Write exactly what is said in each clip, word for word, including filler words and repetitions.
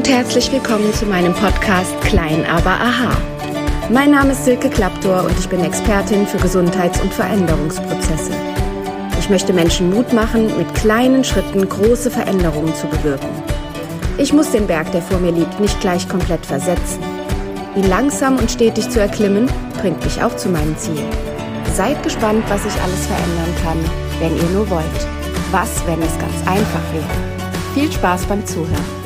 herzlich willkommen zu meinem Podcast Klein, aber aha. Mein Name ist Silke Klaptor und ich bin Expertin für Gesundheits- und Veränderungsprozesse. Ich möchte Menschen Mut machen, mit kleinen Schritten große Veränderungen zu bewirken. Ich muss den Berg, der vor mir liegt, nicht gleich komplett versetzen. Ihn langsam und stetig zu erklimmen, bringt mich auch zu meinem Ziel. Seid gespannt, was ich alles verändern kann, wenn ihr nur wollt. Was, wenn es ganz einfach wäre? Viel Spaß beim Zuhören.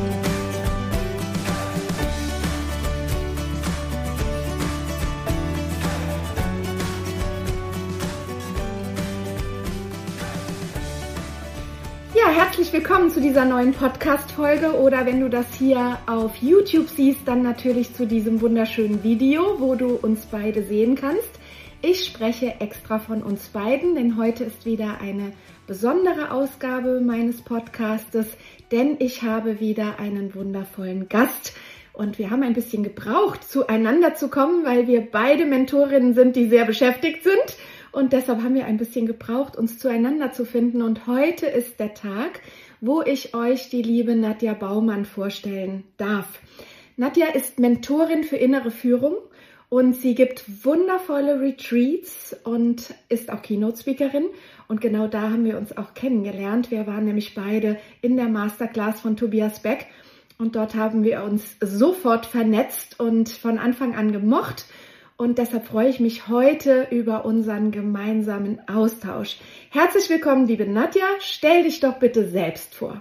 Ja, herzlich willkommen zu dieser neuen Podcast-Folge oder wenn du das hier auf YouTube siehst, dann natürlich zu diesem wunderschönen Video, wo du uns beide sehen kannst. Ich spreche extra von uns beiden, denn heute ist wieder eine besondere Ausgabe meines Podcastes, denn ich habe wieder einen wundervollen Gast und wir haben ein bisschen gebraucht, zueinander zu kommen, weil wir beide Mentorinnen sind, die sehr beschäftigt sind. Und deshalb haben wir ein bisschen gebraucht, uns zueinander zu finden. Und heute ist der Tag, wo ich euch die liebe Nadja Baumann vorstellen darf. Nadja ist Mentorin für innere Führung und sie gibt wundervolle Retreats und ist auch Keynote-Speakerin. Und genau da haben wir uns auch kennengelernt. Wir waren nämlich beide in der Masterclass von Tobias Beck. Und dort haben wir uns sofort vernetzt und von Anfang an gemocht. Und deshalb freue ich mich heute über unseren gemeinsamen Austausch. Herzlich willkommen, liebe Nadja. Stell dich doch bitte selbst vor.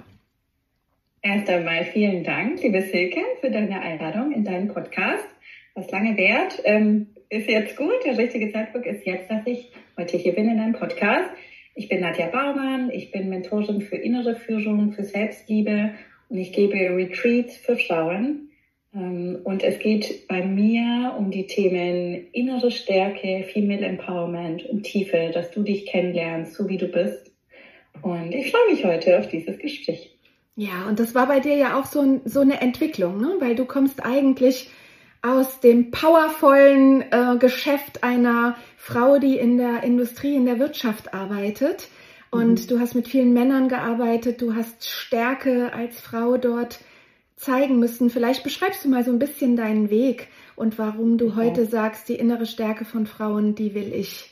Erst einmal vielen Dank, liebe Silke, für deine Einladung in deinen Podcast. Was lange währt, ähm, ist jetzt gut. Der richtige Zeitpunkt ist jetzt, dass ich heute hier bin in deinem Podcast. Ich bin Nadja Baumann. Ich bin Mentorin für innere Führung, für Selbstliebe und ich gebe Retreats für Frauen. Und es geht bei mir um die Themen innere Stärke, Female Empowerment und Tiefe, dass du dich kennenlernst, so wie du bist. Und ich freue mich heute auf dieses Gespräch. Ja, und das war bei dir ja auch so, ein, so eine Entwicklung, ne? Weil du kommst eigentlich aus dem powervollen äh, Geschäft einer Frau, die in der Industrie, in der Wirtschaft arbeitet. Und mhm. du hast mit vielen Männern gearbeitet, du hast Stärke als Frau dort zeigen müssen. Vielleicht beschreibst du mal so ein bisschen deinen Weg und warum du ja. heute sagst, die innere Stärke von Frauen, die will ich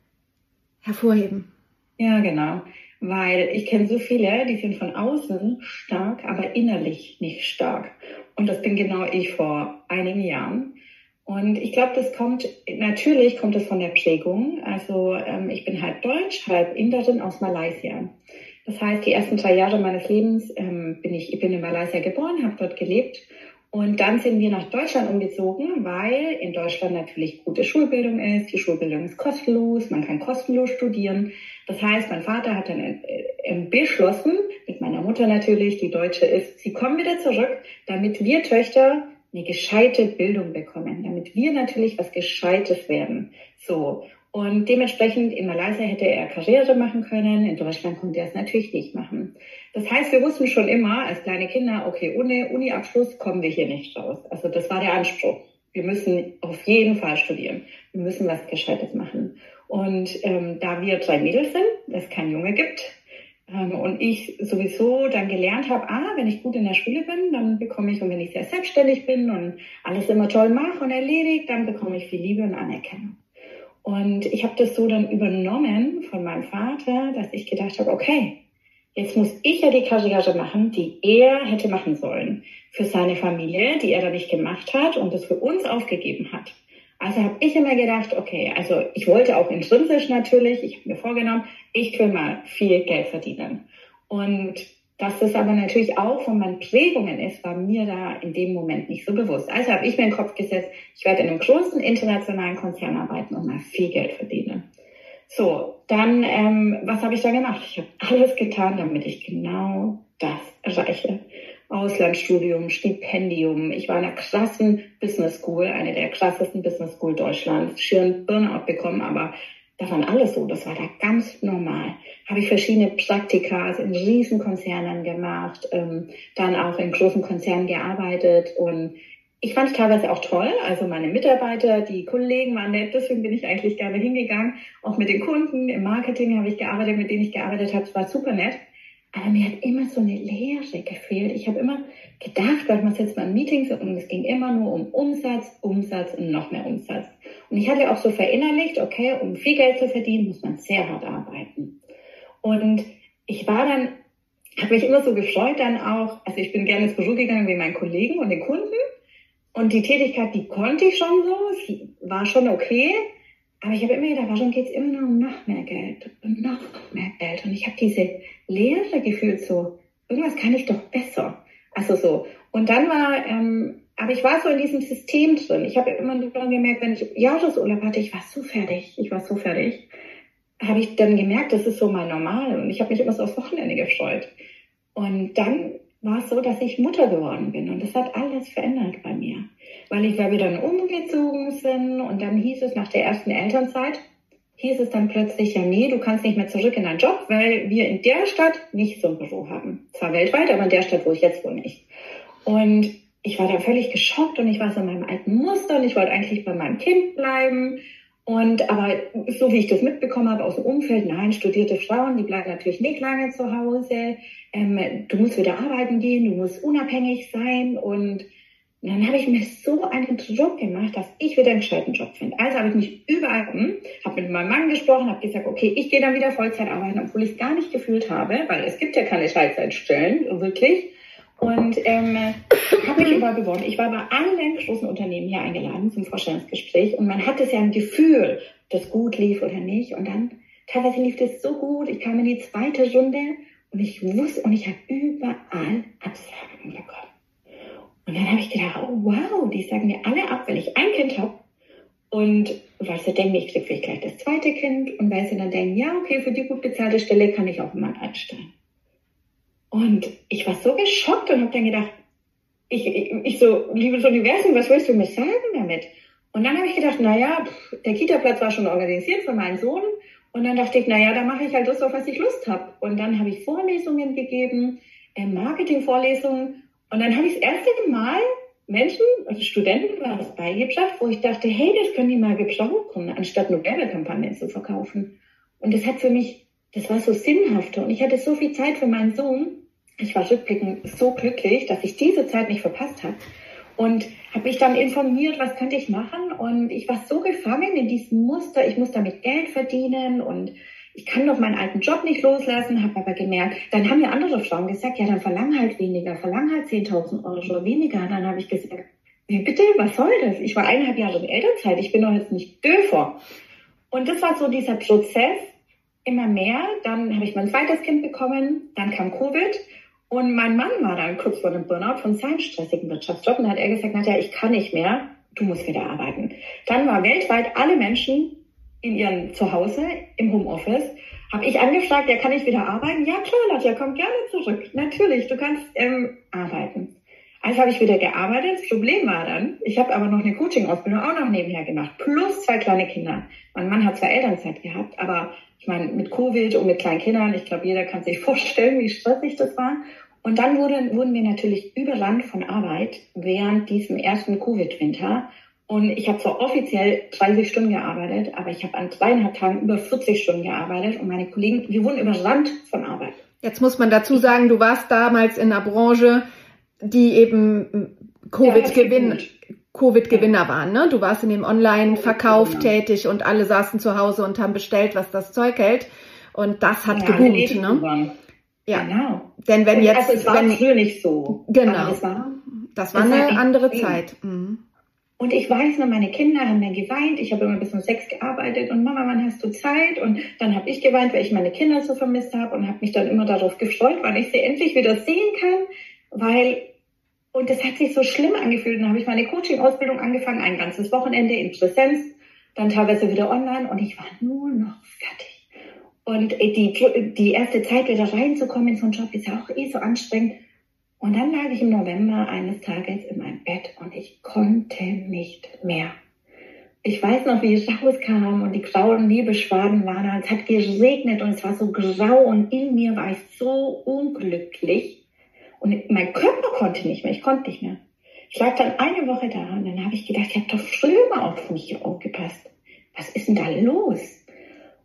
hervorheben. Ja, genau. Weil ich kenne so viele, die sind von außen stark, aber innerlich nicht stark. Und das bin genau ich vor einigen Jahren. Und ich glaube, das kommt, natürlich kommt es von der Prägung. Also ähm, ich bin halb Deutsch, halb Inderin aus Malaysia. Das heißt, die ersten drei Jahre meines Lebens ähm, bin ich, ich bin in Malaysia geboren, habe dort gelebt und dann sind wir nach Deutschland umgezogen, weil in Deutschland natürlich gute Schulbildung ist. Die Schulbildung ist kostenlos, man kann kostenlos studieren. Das heißt, mein Vater hat dann äh, beschlossen, mit meiner Mutter natürlich, die Deutsche ist, sie kommen wieder zurück, damit wir Töchter eine gescheite Bildung bekommen, damit wir natürlich was Gescheites werden. So. Und dementsprechend in Malaysia hätte er Karriere machen können, in Deutschland konnte er es natürlich nicht machen. Das heißt, wir wussten schon immer als kleine Kinder, okay, ohne Uni-Abschluss kommen wir hier nicht raus. Also das war der Anspruch. Wir müssen auf jeden Fall studieren. Wir müssen was Gescheites machen. Und ähm, da wir drei Mädels sind, es keinen Junge gibt, ähm, und ich sowieso dann gelernt habe, ah, wenn ich gut in der Schule bin, dann bekomme ich, und wenn ich sehr selbstständig bin und alles immer toll mache und erledigt, dann bekomme ich viel Liebe und Anerkennung. Und ich habe das so dann übernommen von meinem Vater, dass ich gedacht habe, okay, jetzt muss ich ja die Karriere machen, die er hätte machen sollen für seine Familie, die er da nicht gemacht hat und das für uns aufgegeben hat. Also habe ich immer gedacht, okay, also ich wollte auch intrinsisch natürlich, ich habe mir vorgenommen, ich will mal viel Geld verdienen. Und dass das aber natürlich auch von meinen Prägungen ist, war mir da in dem Moment nicht so bewusst. Also habe ich mir in den Kopf gesetzt, ich werde in einem großen internationalen Konzern arbeiten und mal viel Geld verdienen. So, dann, ähm, was habe ich da gemacht? Ich habe alles getan, damit ich genau das erreiche. Auslandsstudium, Stipendium. Ich war in einer krassen Business School, eine der krassesten Business School Deutschlands. Schön Burnout bekommen, aber das waren alles so, das war da ganz normal. Habe ich verschiedene Praktika in Riesenkonzernen gemacht, ähm, dann auch in großen Konzernen gearbeitet und ich fand es teilweise auch toll, also meine Mitarbeiter, die Kollegen waren nett, deswegen bin ich eigentlich gerne hingegangen. Auch mit den Kunden, im Marketing habe ich gearbeitet, mit denen ich gearbeitet habe, es war super nett. Aber mir hat immer so eine Leere gefehlt. Ich habe immer gedacht, weil man sitzt mal in Meetings und es ging immer nur um Umsatz, Umsatz und noch mehr Umsatz. Und ich hatte auch so verinnerlicht, okay, um viel Geld zu verdienen, muss man sehr hart arbeiten. Und ich war dann, habe mich immer so gefreut dann auch, also ich bin gerne ins Büro gegangen wie meinen Kollegen und den Kunden. Und die Tätigkeit, die konnte ich schon so, sie war schon okay. Aber ich habe immer gedacht, warum geht es immer nur um noch mehr Geld und noch mehr Geld? Und ich habe diese Leere gefühlt so, irgendwas kann ich doch besser. Also so. Und dann war, ähm, aber ich war so in diesem System drin. Ich habe immer nur gemerkt, wenn ich Jahresurlaub hatte, ich war so fertig, ich war so fertig, habe ich dann gemerkt, das ist so mein Normal. Und ich habe mich immer so aufs Wochenende gefreut. Und dann war es so, dass ich Mutter geworden bin. Und das hat alles verändert bei mir. Weil ich, weil wir dann umgezogen sind und dann hieß es nach der ersten Elternzeit, hieß es dann plötzlich, ja nee, du kannst nicht mehr zurück in deinen Job, weil wir in der Stadt nicht so ein Büro haben. Zwar weltweit, aber in der Stadt, wo ich jetzt wohne, nicht. Und ich war dann völlig geschockt und ich war so in meinem alten Muster und ich wollte eigentlich bei meinem Kind bleiben. Und aber so wie ich das mitbekommen habe aus dem Umfeld, nein, studierte Frauen, die bleiben natürlich nicht lange zu Hause. Ähm, du musst wieder arbeiten gehen, du musst unabhängig sein. Und dann habe ich mir so einen Druck gemacht, dass ich wieder einen gescheiten Job finde. Also habe ich mich überall, hm, habe mit meinem Mann gesprochen, habe gesagt, okay, ich gehe dann wieder Vollzeit arbeiten, obwohl ich es gar nicht gefühlt habe, weil es gibt ja keine Teilzeitstellen, wirklich. Und ähm, habe mich überall beworben. Ich war bei allen großen Unternehmen hier eingeladen zum Vorstellungsgespräch und man hatte ja ein Gefühl, ob das gut lief oder nicht. Und dann teilweise lief das so gut. Ich kam in die zweite Runde und ich wusste und ich habe überall Absagen bekommen. Und dann habe ich gedacht, oh wow, die sagen mir alle ab, weil ich ein Kind habe. Und weil sie denken, ich kriege vielleicht gleich das zweite Kind. Und weil sie dann denken, ja okay, für die gut bezahlte Stelle kann ich auch mal einstellen. Und ich war so geschockt und habe dann gedacht, ich, ich, ich so, liebes Universum, was willst du mir sagen damit? Und dann habe ich gedacht, naja, der Kita-Platz war schon organisiert für meinen Sohn. Und dann dachte ich, naja, da mache ich halt das, auf was ich Lust habe. Und dann habe ich Vorlesungen gegeben, äh, Marketing-Vorlesungen. Und dann habe ich das erste Mal Menschen, also Studenten, was beigebracht, wo ich dachte, hey, das können die mal gebrauchen, anstatt nur Werbekampagnen zu verkaufen. Und das hat für mich, das war so sinnhafter. Und ich hatte so viel Zeit für meinen Sohn. Ich war rückblickend so glücklich, dass ich diese Zeit nicht verpasst habe. Und habe mich dann informiert, was könnte ich machen. Und ich war so gefangen in diesem Muster, ich muss damit Geld verdienen und ich kann doch meinen alten Job nicht loslassen, habe aber gemerkt, dann haben mir andere Frauen gesagt, ja, dann verlang halt weniger, verlang halt zehntausend Euro weniger. Dann habe ich gesagt, wie bitte, was soll das? Ich war eineinhalb Jahre in Elternzeit, ich bin doch jetzt nicht döfer. Und das war so dieser Prozess, immer mehr. Dann habe ich mein zweites Kind bekommen, dann kam Covid. Und mein Mann war dann kurz vor dem Burnout von seinem stressigen Wirtschaftsjob. Und dann hat er gesagt, Nadja, ich kann nicht mehr, du musst wieder arbeiten. Dann war weltweit alle Menschen in ihrem Zuhause im Homeoffice. Habe ich angefragt, ja, kann ich wieder arbeiten? Ja, klar, Nadja, komm gerne zurück. Natürlich, du kannst ähm, arbeiten. Also habe ich wieder gearbeitet. Das Problem war dann, ich habe aber noch eine Coaching-Ausbildung auch noch nebenher gemacht. Plus zwei kleine Kinder. Mein Mann hat zwar Elternzeit gehabt, aber ich meine, mit Covid und mit kleinen Kindern, ich glaube, jeder kann sich vorstellen, wie stressig das war. Und dann wurden, wurden wir natürlich überrannt von Arbeit während diesem ersten Covid-Winter. Und ich habe zwar offiziell dreißig Stunden gearbeitet, aber ich habe an zweieinhalb Tagen über vierzig Stunden gearbeitet. Und meine Kollegen, wir wurden überrannt von Arbeit. Jetzt muss man dazu sagen, du warst damals in einer Branche, die eben Covid-Gewinn, ja, Covid-Gewinner waren, ne? Du warst in dem Online-Verkauf tätig und alle saßen zu Hause und haben bestellt, was das Zeug hält. Und das hat ja, geboomt, ne? Ja, genau. Denn wenn und jetzt, also es war wenn früher nicht so. Genau. Das war, das war das eine war andere Zeit. Mhm. Und ich weiß noch, meine Kinder haben dann geweint. Ich habe immer bis um sechs gearbeitet und Mama, wann hast du Zeit? Und dann habe ich geweint, weil ich meine Kinder so vermisst habe und habe mich dann immer darauf gefreut, weil ich sie endlich wieder sehen kann, weil und das hat sich so schlimm angefühlt. Dann habe ich meine Coaching-Ausbildung angefangen, ein ganzes Wochenende in Präsenz, dann teilweise wieder online und ich war nur noch fertig. Und die, die erste Zeit wieder reinzukommen in so einen Job ist ja auch eh so anstrengend. Und dann lag ich im November eines Tages in meinem Bett und ich konnte nicht mehr. Ich weiß noch, wie ich rauskam und die grauen Nebelschwaden waren da. Es hat geregnet und es war so grau und in mir war ich so unglücklich. Und mein Körper konnte nicht mehr, ich konnte nicht mehr. Ich lag dann eine Woche da und dann habe ich gedacht, ich habe doch früher mal auf mich aufgepasst. Was ist denn da los?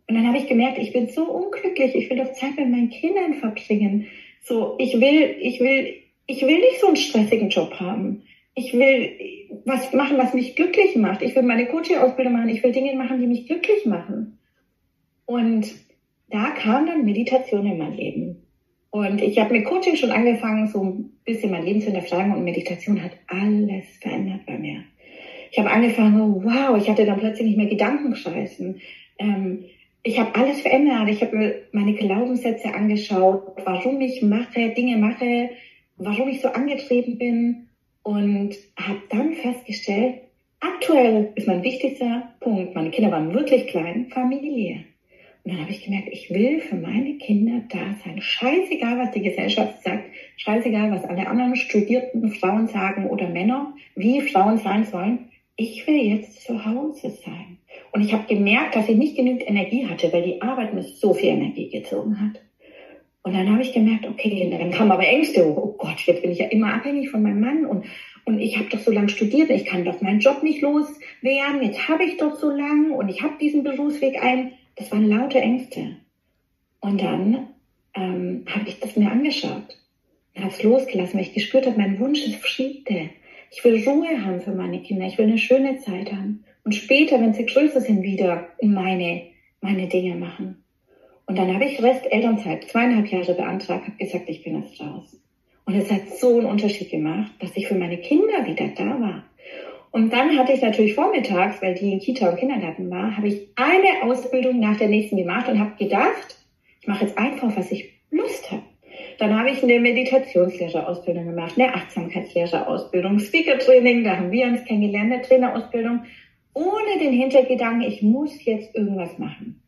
Und dann habe ich gemerkt, ich bin so unglücklich, ich will doch Zeit mit meinen Kindern verbringen. So, ich will, ich will, ich will nicht so einen stressigen Job haben. Ich will was machen, was mich glücklich macht. Ich will meine Coaching-Ausbildung machen. Ich will Dinge machen, die mich glücklich machen. Und da kam dann Meditation in mein Leben. Und ich habe mit Coaching schon angefangen, so ein bisschen mein Leben zu hinterfragen. Und Meditation hat alles verändert bei mir. Ich habe angefangen, oh, wow, ich hatte dann plötzlich nicht mehr Gedankenkreisen. Ähm, ich habe alles verändert. Ich habe mir meine Glaubenssätze angeschaut, warum ich mache, Dinge mache, warum ich so angetrieben bin. Und habe dann festgestellt, aktuell ist mein wichtigster Punkt, meine Kinder waren wirklich klein, Familie. Und dann habe ich gemerkt, ich will für meine Kinder da sein. Scheißegal, was die Gesellschaft sagt, scheißegal, was alle anderen studierten Frauen sagen oder Männer, wie Frauen sein sollen. Ich will jetzt zu Hause sein. Und ich habe gemerkt, dass ich nicht genügend Energie hatte, weil die Arbeit mir so viel Energie gezogen hat. Und dann habe ich gemerkt, okay, dann kamen aber Ängste. Oh Gott, jetzt bin ich ja immer abhängig von meinem Mann. Und, und ich habe doch so lange studiert, ich kann doch meinen Job nicht loswerden. Jetzt habe ich doch so lange und ich habe diesen Berufsweg ein. Das waren laute Ängste. Und dann ähm, habe ich das mir angeschaut und habe es losgelassen, weil ich gespürt habe, mein Wunsch ist Friede. Ich will Ruhe haben für meine Kinder. Ich will eine schöne Zeit haben. Und später, wenn sie größer sind, wieder meine, meine Dinge machen. Und dann habe ich Rest Elternzeit, zweieinhalb Jahre beantragt, habe gesagt, ich bin jetzt raus. Und es hat so einen Unterschied gemacht, dass ich für meine Kinder wieder da war. Und dann hatte ich natürlich vormittags, weil die in Kita und Kindergarten war, habe ich eine Ausbildung nach der nächsten gemacht und habe gedacht, ich mache jetzt einfach, was ich Lust habe. Dann habe ich eine Meditationslehrerausbildung gemacht, eine Achtsamkeitslehrerausbildung, Speaker-Training, da haben wir uns kennengelernt, eine Trainerausbildung, ohne den Hintergedanken, ich muss jetzt irgendwas machen.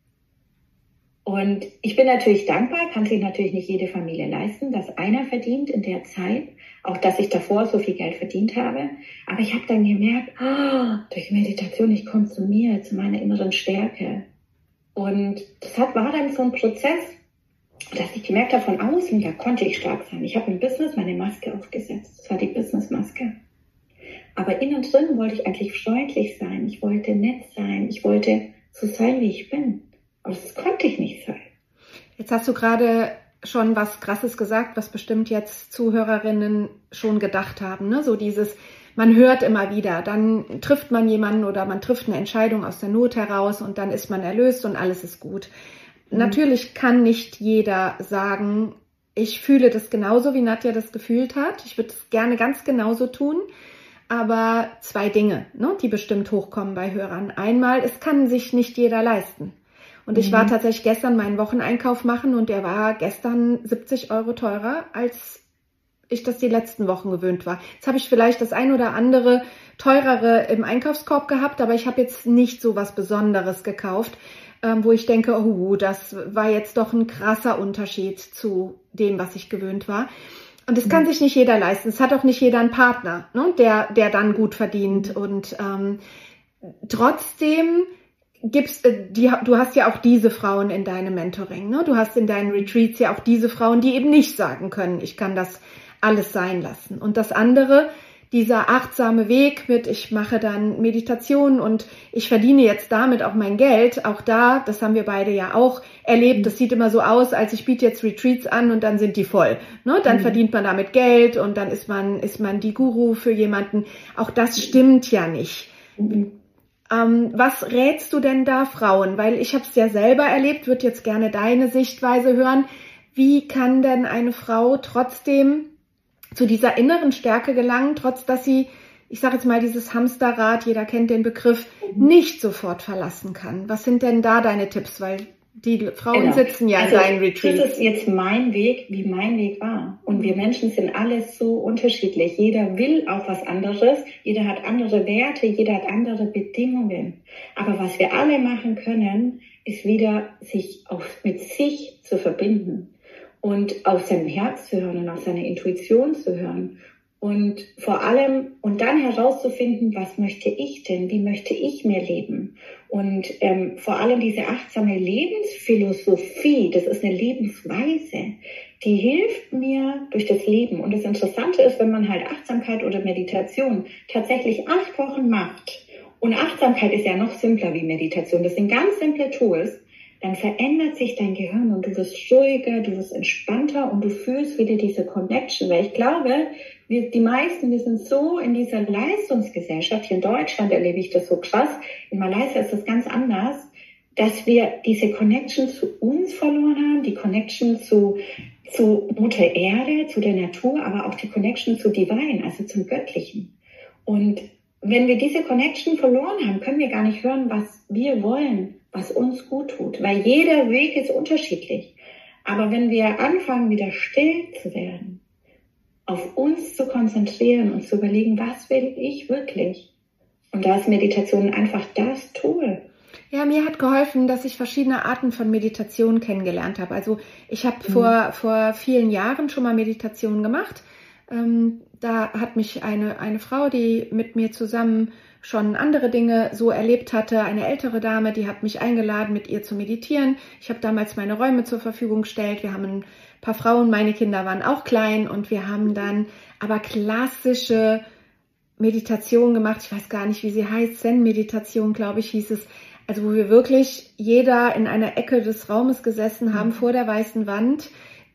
Und ich bin natürlich dankbar, kann sich natürlich nicht jede Familie leisten, dass einer verdient in der Zeit, auch dass ich davor so viel Geld verdient habe. Aber ich habe dann gemerkt, oh, durch Meditation, ich komme zu mir, zu meiner inneren Stärke. Und das hat, war dann so ein Prozess, dass ich gemerkt habe, von außen, da konnte ich stark sein. Ich habe im Business meine Maske aufgesetzt. Das war die Business-Maske. Aber innen drin wollte ich eigentlich freundlich sein. Ich wollte nett sein. Ich wollte so sein, wie ich bin. Aber das konnte ich nicht sein. Jetzt hast du gerade schon was Krasses gesagt, was bestimmt jetzt Zuhörerinnen schon gedacht haben. Ne? So dieses, man hört immer wieder, dann trifft man jemanden oder man trifft eine Entscheidung aus der Not heraus und dann ist man erlöst und alles ist gut. Mhm. Natürlich kann nicht jeder sagen, ich fühle das genauso, wie Nadja das gefühlt hat. Ich würde es gerne ganz genauso tun. Aber zwei Dinge, ne, die bestimmt hochkommen bei Hörern. Einmal, es kann sich nicht jeder leisten. Und ich war tatsächlich gestern meinen Wocheneinkauf machen und der war gestern siebzig Euro teurer, als ich das die letzten Wochen gewöhnt war. Jetzt habe ich vielleicht das ein oder andere teurere im Einkaufskorb gehabt, aber ich habe jetzt nicht so was Besonderes gekauft, ähm, wo ich denke, oh, das war jetzt doch ein krasser Unterschied zu dem, was ich gewöhnt war. Und das kann sich nicht jeder leisten. Es hat auch nicht jeder einen Partner, ne, der, der dann gut verdient. Und ähm, trotzdem gibt's, äh, die, du hast ja auch diese Frauen in deinem Mentoring, ne? Du hast in deinen Retreats ja auch diese Frauen, die eben nicht sagen können, ich kann das alles sein lassen. Und das andere, dieser achtsame Weg mit, ich mache dann Meditation und ich verdiene jetzt damit auch mein Geld, auch da, das haben wir beide ja auch erlebt, das sieht immer so aus, als ich biete jetzt Retreats an und dann sind die voll. Ne? Dann mhm. verdient man damit Geld und dann ist man, ist man die Guru für jemanden. Auch das stimmt ja nicht. Mhm. Ähm, was rätst du denn da Frauen? Weil ich habe es ja selber erlebt, würde jetzt gerne deine Sichtweise hören. Wie kann denn eine Frau trotzdem zu dieser inneren Stärke gelangen, trotz dass sie, ich sage jetzt mal, dieses Hamsterrad, jeder kennt den Begriff, nicht sofort verlassen kann? Was sind denn da deine Tipps? Weil die Frauen genau. sitzen ja also, in deinen Retreats. Das ist jetzt mein Weg, wie mein Weg war. Und wir Menschen sind alle so unterschiedlich. Jeder will auch was anderes. Jeder hat andere Werte. Jeder hat andere Bedingungen. Aber was wir alle machen können, ist wieder sich auf, mit sich zu verbinden und auf sein Herz zu hören und auf seine Intuition zu hören. Und vor allem, und dann herauszufinden, was möchte ich denn? Wie möchte ich mehr leben? Und ähm, vor allem diese achtsame Lebensphilosophie, das ist eine Lebensweise, die hilft mir durch das Leben. Und das Interessante ist, wenn man halt Achtsamkeit oder Meditation tatsächlich acht Wochen macht, und Achtsamkeit ist ja noch simpler wie Meditation, das sind ganz simple Tools, dann verändert sich dein Gehirn und du wirst ruhiger, du wirst entspannter und du fühlst wieder diese Connection. Weil ich glaube, wir, die meisten, wir sind so in dieser Leistungsgesellschaft, hier in Deutschland erlebe ich das so krass, in Malaysia ist das ganz anders, dass wir diese Connection zu uns verloren haben, die Connection zu, zu Mutter Erde, zu der Natur, aber auch die Connection zu Divine, also zum Göttlichen. Und wenn wir diese Connection verloren haben, können wir gar nicht hören, was wir wollen, was uns gut tut, weil jeder Weg ist unterschiedlich. Aber wenn wir anfangen, wieder still zu werden, auf uns zu konzentrieren und zu überlegen, was will ich wirklich? Und da ist Meditation einfach das Tool. Ja, mir hat geholfen, dass ich verschiedene Arten von Meditation kennengelernt habe. Also ich habe mhm. vor, vor vielen Jahren schon mal Meditation gemacht. Ähm, da hat mich eine, eine Frau, die mit mir zusammen schon andere Dinge so erlebt hatte, eine ältere Dame, die hat mich eingeladen, mit ihr zu meditieren. Ich habe damals meine Räume zur Verfügung gestellt. Wir haben ein paar Frauen, meine Kinder waren auch klein und wir haben dann aber klassische Meditation gemacht. Ich weiß gar nicht, wie sie heißt. Zen-Meditation, glaube ich, hieß es. Also wo wir wirklich jeder in einer Ecke des Raumes gesessen haben, vor der weißen Wand,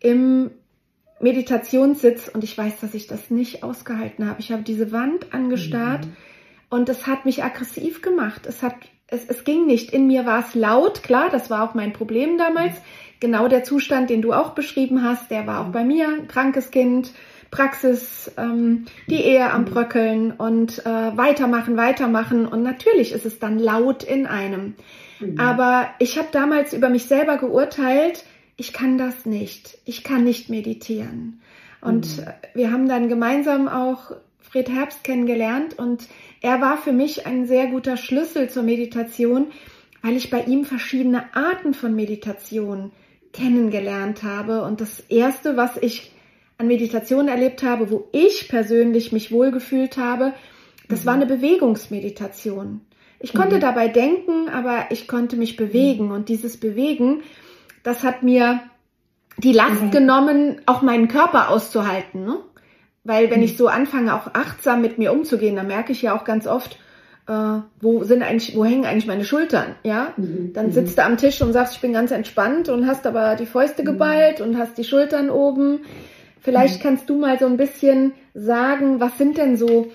im Meditationssitz. Und ich weiß, dass ich das nicht ausgehalten habe. Ich habe diese Wand angestarrt mhm. und es hat mich aggressiv gemacht. Es hat, es, es ging nicht. In mir war es laut, klar, das war auch mein Problem damals. Mhm. Genau der Zustand, den du auch beschrieben hast, der war auch bei mir. Krankes Kind, Praxis, ähm, die Ehe am Bröckeln und äh, weitermachen, weitermachen. Und natürlich ist es dann laut in einem. Mhm. Aber ich habe damals über mich selber geurteilt, ich kann das nicht. Ich kann nicht meditieren. Und mhm. wir haben dann gemeinsam auch Fred Herbst kennengelernt. Und er war für mich ein sehr guter Schlüssel zur Meditation, weil ich bei ihm verschiedene Arten von Meditation kennengelernt habe. Und das Erste, was ich an Meditation erlebt habe, wo ich persönlich mich wohlgefühlt habe, das mhm. war eine Bewegungsmeditation. Ich mhm. konnte dabei denken, aber ich konnte mich bewegen. Und dieses Bewegen, das hat mir die Last mhm. genommen, auch meinen Körper auszuhalten. Ne? Weil wenn mhm. ich so anfange, auch achtsam mit mir umzugehen, dann merke ich ja auch ganz oft, äh, wo sind eigentlich, wo hängen eigentlich meine Schultern? Ja, mhm. Dann sitzt du am Tisch und sagst, ich bin ganz entspannt und hast aber die Fäuste geballt mhm. und hast die Schultern oben. Vielleicht kannst du mal so ein bisschen sagen, was sind denn so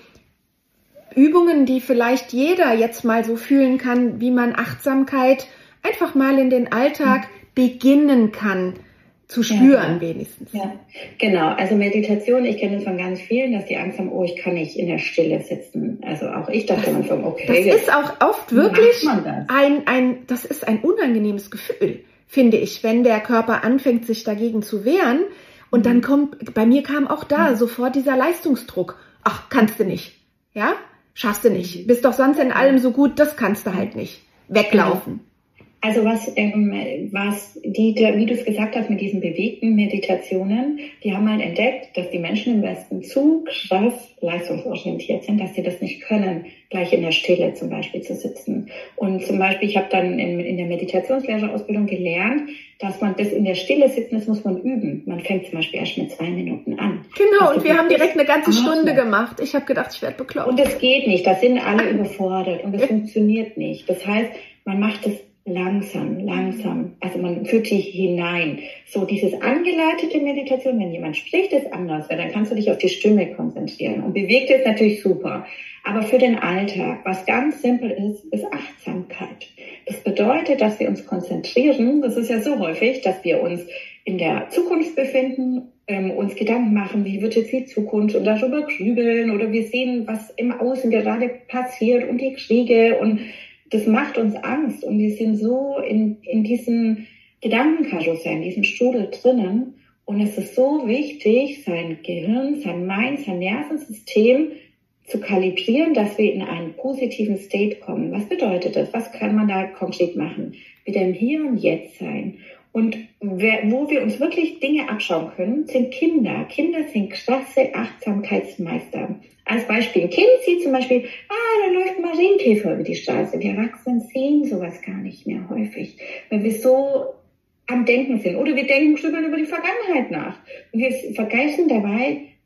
Übungen, die vielleicht jeder jetzt mal so fühlen kann, wie man Achtsamkeit einfach mal in den Alltag beginnen kann zu spüren, ja. wenigstens. Ja, genau. Also Meditation, ich kenne es von ganz vielen, dass die Angst haben, oh, ich kann nicht in der Stille sitzen. Also auch ich dachte am Anfang, okay. Das ist auch oft wirklich ein, ein, das ist ein unangenehmes Gefühl, finde ich, wenn der Körper anfängt, sich dagegen zu wehren. Und dann kommt, bei mir kam auch da sofort dieser Leistungsdruck. Ach, kannst du nicht. Ja? Schaffst du nicht. Bist doch sonst in allem so gut, das kannst du halt nicht. Weglaufen. Also was, ähm, was die, der, wie du es gesagt hast, mit diesen bewegten Meditationen, die haben halt entdeckt, dass die Menschen im Westen zu krass leistungsorientiert sind, dass sie das nicht können, gleich in der Stille zum Beispiel zu sitzen. Und zum Beispiel, ich habe dann in, in der Meditationslehrerausbildung gelernt, dass man das in der Stille sitzen, das muss man üben. Man fängt zum Beispiel erst mit zwei Minuten an. Genau, und wir haben direkt eine ganze Stunde gemacht. Ich habe gedacht, ich werde bekloppt. Und das geht nicht, da sind alle überfordert und das funktioniert nicht. Das heißt, man macht das langsam, langsam. Also man führt sich hinein. So dieses angeleitete Meditation, wenn jemand spricht, ist anders, weil dann kannst du dich auf die Stimme konzentrieren. Und bewegt ist natürlich super. Aber für den Alltag, was ganz simpel ist, ist Achtsamkeit. Das bedeutet, dass wir uns konzentrieren. Das ist ja so häufig, dass wir uns in der Zukunft befinden, ähm, uns Gedanken machen, wie wird jetzt die Zukunft und darüber grübeln oder wir sehen, was im Außen gerade passiert und die Kriege und das macht uns Angst und wir sind so in, in diesem Gedankenkarussell, in diesem Strudel drinnen. Und es ist so wichtig, sein Gehirn, sein Mind, sein Nervensystem zu kalibrieren, dass wir in einen positiven State kommen. Was bedeutet das? Was kann man da konkret machen? Wieder im Hier und Jetzt sein. Und wer, wo wir uns wirklich Dinge abschauen können, sind Kinder. Kinder sind krasse Achtsamkeitsmeister. Als Beispiel, ein Kind sieht zum Beispiel, ah, da läuft ein Marienkäfer über die Straße. Wir Erwachsenen sehen sowas gar nicht mehr häufig, weil wir so am Denken sind. Oder wir denken, grübeln über die Vergangenheit nach. Und wir vergessen dabei,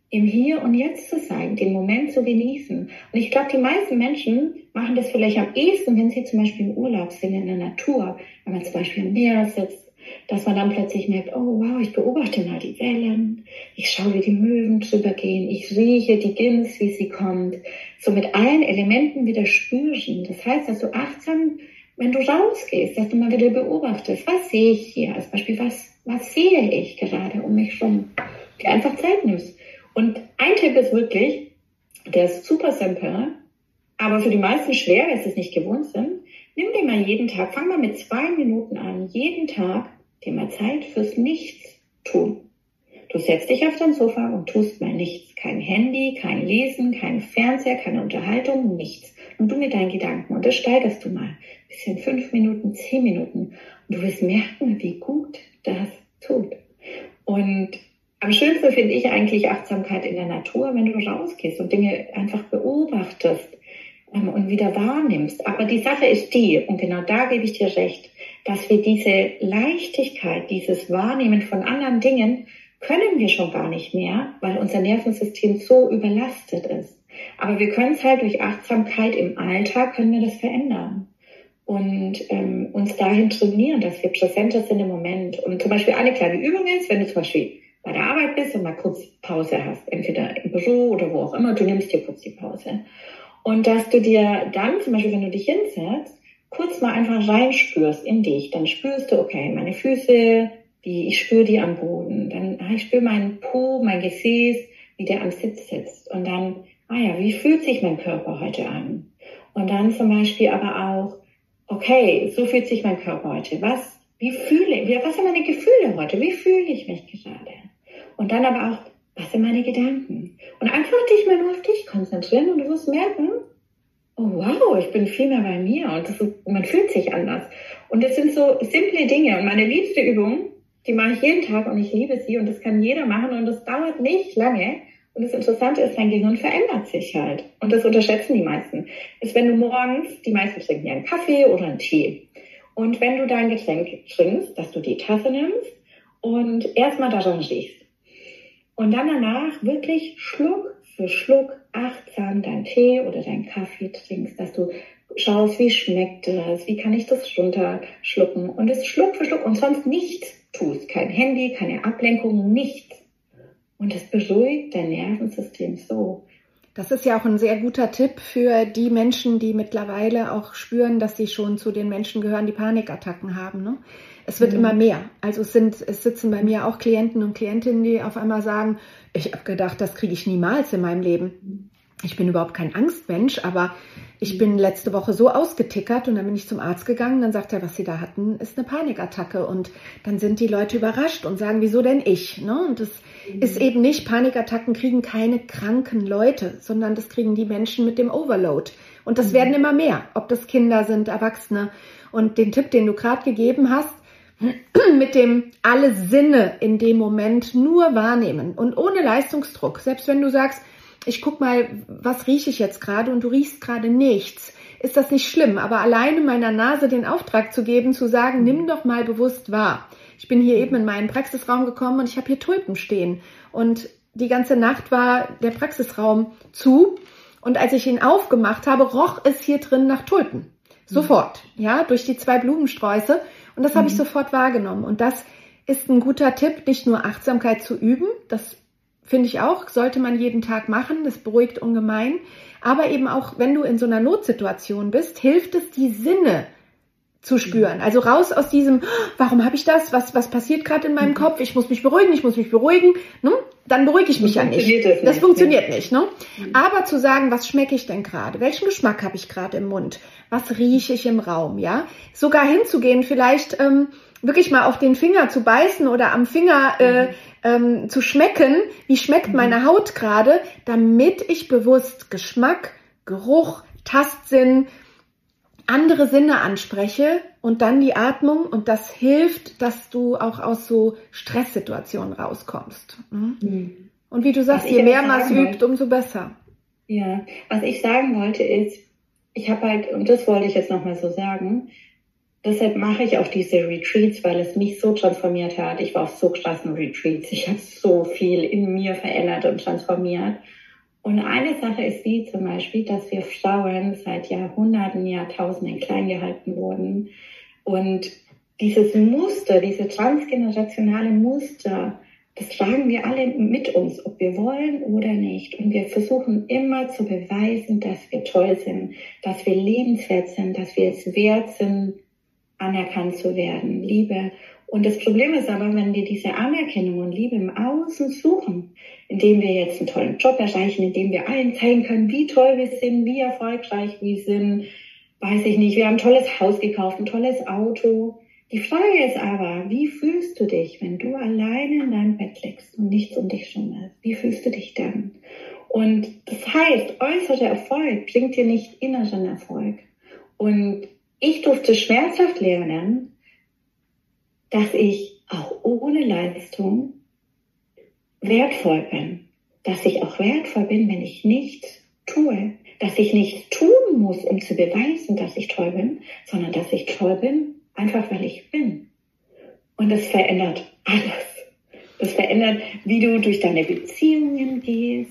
im Hier und Jetzt zu sein, den Moment zu genießen. Und ich glaube, die meisten Menschen machen das vielleicht am ehesten, wenn sie zum Beispiel im Urlaub sind, in der Natur, wenn man zum Beispiel am Meer sitzt, dass man dann plötzlich merkt, oh wow, ich beobachte mal die Wellen, ich schaue, wie die Möwen drüber gehen, ich rieche die Gins, wie sie kommt, so mit allen Elementen wieder spüren. Das heißt, dass du achtsam, wenn du rausgehst, dass du mal wieder beobachtest, was sehe ich hier, als Beispiel, was, was sehe ich gerade um mich rum, dir einfach Zeit nimmst. Und ein Tipp ist wirklich, der ist super simpel, aber für die meisten schwer, weil sie es nicht gewohnt sind. Nimm dir mal jeden Tag, fang mal mit zwei Minuten an, jeden Tag dir mal Zeit fürs Nichtstun. Du setzt dich auf dein Sofa und tust mal nichts. Kein Handy, kein Lesen, kein Fernseher, keine Unterhaltung, nichts. Und du mit deinen Gedanken. Und das steigerst du mal. Ein bisschen fünf Minuten, zehn Minuten. Und du wirst merken, wie gut das tut. Und am schönsten finde ich eigentlich Achtsamkeit in der Natur, wenn du rausgehst und Dinge einfach beobachtest ähm, und wieder wahrnimmst. Aber die Sache ist die, und genau da gebe ich dir recht, dass wir diese Leichtigkeit, dieses Wahrnehmen von anderen Dingen, können wir schon gar nicht mehr, weil unser Nervensystem so überlastet ist. Aber wir können es halt durch Achtsamkeit im Alltag, können wir das verändern. Und ähm, uns dahin trainieren, dass wir präsenter sind im Moment. Und zum Beispiel eine kleine Übung ist, wenn du zum Beispiel bei der Arbeit bist und mal kurz Pause hast, entweder im Büro oder wo auch immer, du nimmst dir kurz die Pause. Und dass du dir dann, zum Beispiel wenn du dich hinsetzt, kurz mal einfach reinspürst in dich. Dann spürst du, okay, meine Füße, wie ich spüre die am Boden. Dann, ah, ich spüre meinen Po, mein Gesäß, wie der am Sitz sitzt. Und dann, ah ja, wie fühlt sich mein Körper heute an? Und dann zum Beispiel aber auch, okay, so fühlt sich mein Körper heute. Was, wie fühle ich, was sind meine Gefühle heute? Wie fühle ich mich gerade? Und dann aber auch, was sind meine Gedanken? Und einfach dich mal nur auf dich konzentrieren und du wirst merken, oh wow, ich bin viel mehr bei mir und das ist, man fühlt sich anders. Und das sind so simple Dinge. Und meine liebste Übung, die mache ich jeden Tag und ich liebe sie und das kann jeder machen und das dauert nicht lange. Und das Interessante ist, dein Gehirn verändert sich halt. Und das unterschätzen die meisten. Ist, wenn du morgens, die meisten trinken ja einen Kaffee oder einen Tee. Und wenn du dein Getränk trinkst, dass du die Tasse nimmst und erstmal daran riechst. Und dann danach wirklich Schluck für Schluck achtsam deinen Tee oder deinen Kaffee trinkst, dass du schaust, wie schmeckt das, wie kann ich das runterschlucken und es Schluck für Schluck und sonst nichts tust. Kein Handy, keine Ablenkung, nichts. Und das beruhigt dein Nervensystem so. Das ist ja auch ein sehr guter Tipp für die Menschen, die mittlerweile auch spüren, dass sie schon zu den Menschen gehören, die Panikattacken haben. Ne? Es wird mhm. immer mehr. Also es sind, es sitzen bei mir auch Klienten und Klientinnen, die auf einmal sagen, ich habe gedacht, das kriege ich niemals in meinem Leben. Ich bin überhaupt kein Angstmensch, aber ich bin letzte Woche so ausgetickert und dann bin ich zum Arzt gegangen. Dann sagt er, was Sie da hatten, ist eine Panikattacke. Und dann sind die Leute überrascht und sagen, wieso denn ich? Ne? Und das mhm. ist eben nicht, Panikattacken kriegen keine kranken Leute, sondern das kriegen die Menschen mit dem Overload. Und das mhm. werden immer mehr, ob das Kinder sind, Erwachsene. Und den Tipp, den du gerade gegeben hast, mit dem alle Sinne in dem Moment nur wahrnehmen und ohne Leistungsdruck. Selbst wenn du sagst, ich guck mal, was rieche ich jetzt gerade und du riechst gerade nichts, ist das nicht schlimm. Aber alleine meiner Nase den Auftrag zu geben, zu sagen, nimm doch mal bewusst wahr. Ich bin hier eben in meinen Praxisraum gekommen und ich habe hier Tulpen stehen. Und die ganze Nacht war der Praxisraum zu. Und als ich ihn aufgemacht habe, roch es hier drin nach Tulpen. Sofort, ja, durch die zwei Blumensträuße. Und das habe mhm. ich sofort wahrgenommen. Und das ist ein guter Tipp, nicht nur Achtsamkeit zu üben, das finde ich auch, sollte man jeden Tag machen, das beruhigt ungemein. Aber eben auch, wenn du in so einer Notsituation bist, hilft es, die Sinne zu spüren. Also raus aus diesem, warum habe ich das, was was passiert gerade in meinem mhm. Kopf, ich muss mich beruhigen, ich muss mich beruhigen, ne? Dann beruhige ich mich ja nicht. Das, nicht. das funktioniert nicht. Ne? Mhm. Aber zu sagen, was schmecke ich denn gerade, welchen Geschmack habe ich gerade im Mund, was rieche ich im Raum, ja, sogar hinzugehen, vielleicht ähm, wirklich mal auf den Finger zu beißen oder am Finger äh, ähm, zu schmecken, wie schmeckt meine Haut gerade, damit ich bewusst Geschmack, Geruch, Tastsinn, andere Sinne anspreche und dann die Atmung und das hilft, dass du auch aus so Stresssituationen rauskommst. Mhm. Und wie du sagst, je mehr man es übt, umso besser. Ja, was ich sagen wollte ist, ich habe halt, und das wollte ich jetzt nochmal so sagen, deshalb mache ich auch diese Retreats, weil es mich so transformiert hat. Ich war auf so krassen Retreats. Ich habe so viel in mir verändert und transformiert. Und eine Sache ist die zum Beispiel, dass wir Frauen seit Jahrhunderten, Jahrtausenden klein gehalten wurden. Und dieses Muster, diese transgenerationale Muster, das tragen wir alle mit uns, ob wir wollen oder nicht. Und wir versuchen immer zu beweisen, dass wir toll sind, dass wir lebenswert sind, dass wir es wert sind, anerkannt zu werden, Liebe. Und das Problem ist aber, wenn wir diese Anerkennung und Liebe im Außen suchen, indem wir jetzt einen tollen Job erreichen, indem wir allen zeigen können, wie toll wir sind, wie erfolgreich wir sind, weiß ich nicht, wir haben ein tolles Haus gekauft, ein tolles Auto. Die Frage ist aber, wie fühlst du dich, wenn du alleine in deinem Bett liegst und nichts um dich rum ist? Wie fühlst du dich dann? Und das heißt, äußerer Erfolg bringt dir nicht inneren Erfolg. Und ich durfte schmerzhaft lernen, dass ich auch ohne Leistung wertvoll bin. Dass ich auch wertvoll bin, wenn ich nichts tue. Dass ich nichts tun muss, um zu beweisen, dass ich toll bin, sondern dass ich toll bin, einfach weil ich bin. Und das verändert alles. Das verändert, wie du durch deine Beziehungen gehst,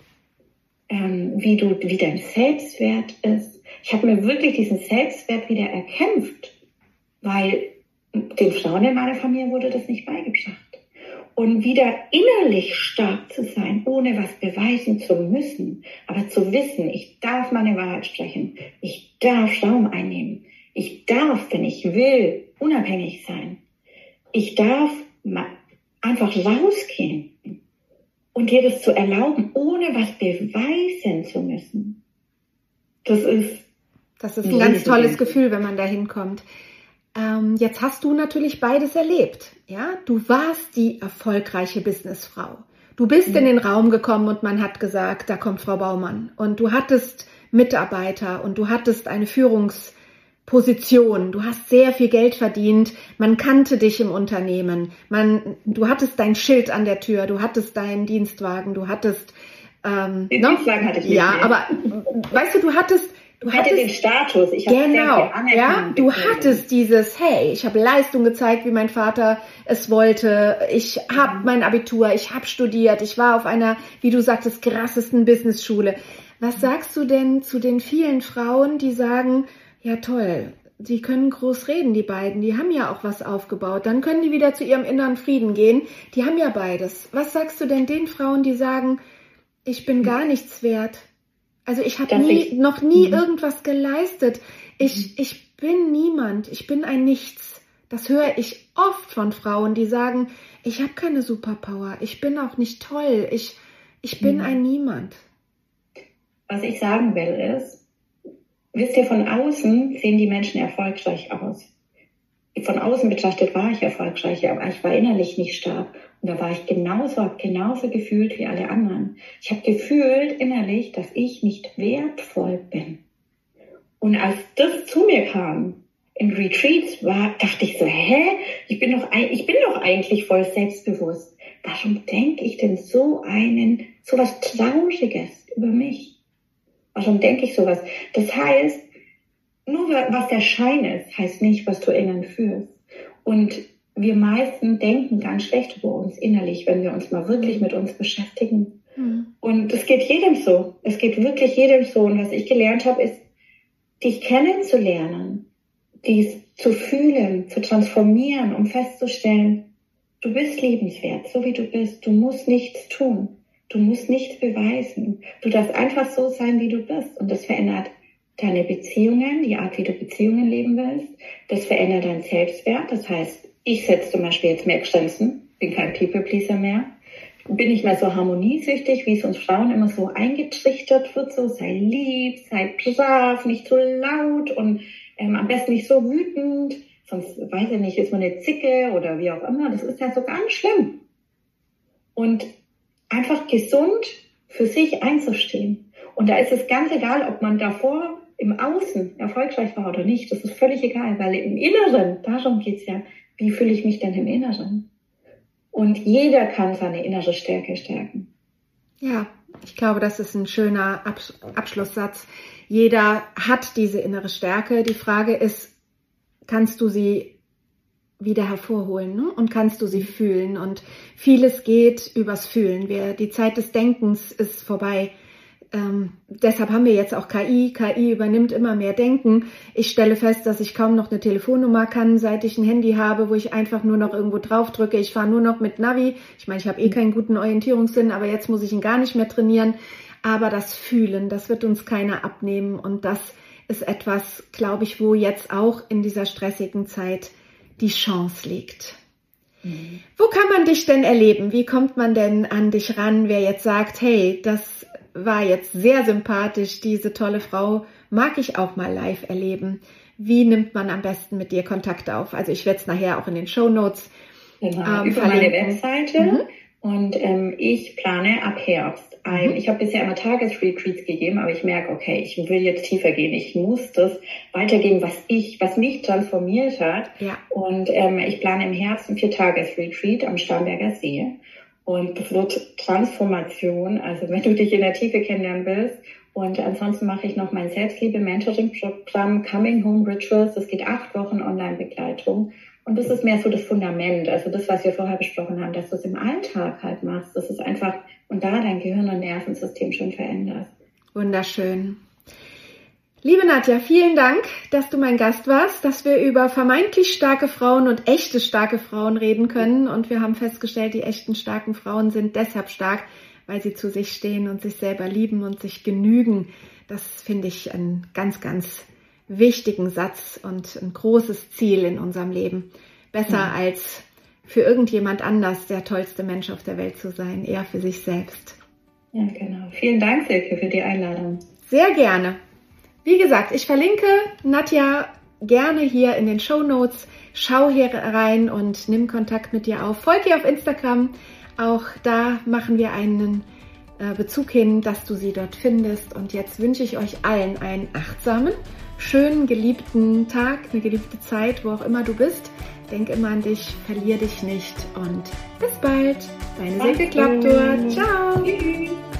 ähm, wie du, wie dein Selbstwert ist. Ich habe mir wirklich diesen Selbstwert wieder erkämpft, weil den Frauen in meiner Familie wurde das nicht beigebracht. Und wieder innerlich stark zu sein, ohne was beweisen zu müssen, aber zu wissen, ich darf meine Wahrheit sprechen, ich darf Raum einnehmen, ich darf, wenn ich will, unabhängig sein, ich darf einfach rausgehen und dir das zu erlauben, ohne was beweisen zu müssen. Das ist, das ist ein ganz tolles Gefühl, wenn man da hinkommt. Ähm, jetzt hast du natürlich beides erlebt. Ja? Du warst die erfolgreiche Businessfrau. Du bist ja. in den Raum gekommen und man hat gesagt, da kommt Frau Baumann. Und du hattest Mitarbeiter und du hattest eine Führungsposition. Du hast sehr viel Geld verdient. Man kannte dich im Unternehmen. Man, du hattest dein Schild an der Tür. Du hattest deinen Dienstwagen. Du hattest... Ähm, den Dienstwagen hatte ich nicht. Ja, mehr. Aber weißt du, du hattest... Du hatte hattest den Status, ich habe genau, ja, du hattest dieses, hey, ich habe Leistung gezeigt, wie mein Vater es wollte, ich habe mein Abitur, ich habe studiert, ich war auf einer, wie du sagtest, krassesten Businessschule. Was sagst du denn zu den vielen Frauen, die sagen, ja toll, die können groß reden, die beiden, die haben ja auch was aufgebaut, dann können die wieder zu ihrem inneren Frieden gehen, die haben ja beides. Was sagst du denn den Frauen, die sagen, ich bin gar nichts wert? Also ich habe nie, ich, noch nie mh. irgendwas geleistet. Ich, ich bin niemand. Ich bin ein Nichts. Das höre ich oft von Frauen, die sagen, ich habe keine Superpower. Ich bin auch nicht toll. Ich, ich bin mh. ein Niemand. Was ich sagen will ist, wisst ihr, von außen sehen die Menschen erfolgreich aus. Von außen betrachtet war ich erfolgreich, aber ich war innerlich nicht stark. Und da war ich genauso, habe genauso gefühlt wie alle anderen. Ich habe gefühlt innerlich, dass ich nicht wertvoll bin. Und als das zu mir kam, in Retreats, war, dachte ich so, hä? Ich bin doch, ich bin doch eigentlich voll selbstbewusst. Warum denke ich denn so einen, so was Trauriges über mich? Warum denke ich sowas? Das heißt, nur was der Schein ist, heißt nicht, was du innen fühlst. Und wir meisten denken ganz schlecht über uns innerlich, wenn wir uns mal wirklich mit uns beschäftigen. Mhm. Und es geht jedem so. Es geht wirklich jedem so. Und was ich gelernt habe, ist, dich kennenzulernen, dies zu fühlen, zu transformieren, um festzustellen, du bist liebenswert, so wie du bist. Du musst nichts tun. Du musst nichts beweisen. Du darfst einfach so sein, wie du bist. Und das verändert deine Beziehungen, die Art, wie du Beziehungen leben willst. Das verändert deinen Selbstwert. Das heißt, ich setze zum Beispiel jetzt mehr Grenzen, bin kein People-Pleaser mehr, bin nicht mehr so harmoniesüchtig, wie es uns Frauen immer so eingetrichtert wird, so sei lieb, sei brav, nicht so laut und ähm, am besten nicht so wütend, sonst, weiß ich nicht, ist man eine Zicke oder wie auch immer. Das ist ja so ganz schlimm. Und einfach gesund für sich einzustehen. Und da ist es ganz egal, ob man davor im Außen erfolgreich war oder nicht. Das ist völlig egal, weil im Inneren, darum geht's ja, wie fühle ich mich denn im Inneren? Und jeder kann seine innere Stärke stärken. Ja, ich glaube, das ist ein schöner Abs- Abschlusssatz. Jeder hat diese innere Stärke. Die Frage ist, kannst du sie wieder hervorholen, ne? Und kannst du sie fühlen. Und vieles geht übers Fühlen. Wir, die Zeit des Denkens ist vorbei. Ähm, deshalb haben wir jetzt auch K I. K I übernimmt immer mehr Denken. Ich stelle fest, dass ich kaum noch eine Telefonnummer kann, seit ich ein Handy habe, wo ich einfach nur noch irgendwo drauf drücke. Ich fahre nur noch mit Navi. Ich meine, ich habe eh keinen guten Orientierungssinn, aber jetzt muss ich ihn gar nicht mehr trainieren. Aber das Fühlen, das wird uns keiner abnehmen. Und das ist etwas, glaube ich, wo jetzt auch in dieser stressigen Zeit die Chance liegt. Mhm. Wo kann man dich denn erleben? Wie kommt man denn an dich ran, wer jetzt sagt, hey, das war jetzt sehr sympathisch, diese tolle Frau mag ich auch mal live erleben. Wie nimmt man am besten mit dir Kontakt auf? Also ich werde es nachher auch in den Shownotes genau, ähm, über verlinken. Meine Webseite. Mhm. Und ähm, ich plane ab Herbst ein. Mhm. Ich habe bisher immer Tagesretreats gegeben, aber ich merke, okay, ich will jetzt tiefer gehen. Ich muss das weitergeben, was ich, was mich transformiert hat. Ja. Und ähm, ich plane im Herbst ein Vier-Tages-Retreat am Starnberger See. Und das wird Transformation, also wenn du dich in der Tiefe kennenlernen willst. Und ansonsten mache ich noch mein Selbstliebe-Mentoring-Programm Coming Home Rituals. Das geht acht Wochen Online-Begleitung. Und das ist mehr so das Fundament, also das, was wir vorher besprochen haben, dass du es im Alltag halt machst. Das ist einfach, und da dein Gehirn und Nervensystem schon veränderst. Wunderschön. Liebe Nadja, vielen Dank, dass du mein Gast warst, dass wir über vermeintlich starke Frauen und echte starke Frauen reden können. Und wir haben festgestellt, die echten starken Frauen sind deshalb stark, weil sie zu sich stehen und sich selber lieben und sich genügen. Das finde ich ein ganz, ganz wichtigen Satz und ein großes Ziel in unserem Leben. Besser ja. als für irgendjemand anders der tollste Mensch auf der Welt zu sein, eher für sich selbst. Ja, genau. Vielen Dank, Silke, für die Einladung. Sehr gerne. Wie gesagt, ich verlinke Nadja gerne hier in den Shownotes. Schau hier rein und nimm Kontakt mit dir auf. Folge ihr auf Instagram. Auch da machen wir einen Bezug hin, dass du sie dort findest. Und jetzt wünsche ich euch allen einen achtsamen, schönen, geliebten Tag, eine geliebte Zeit, wo auch immer du bist. Denk immer an dich, verlier dich nicht und bis bald. Deine Silke Klaptor. Ciao. Tschüss.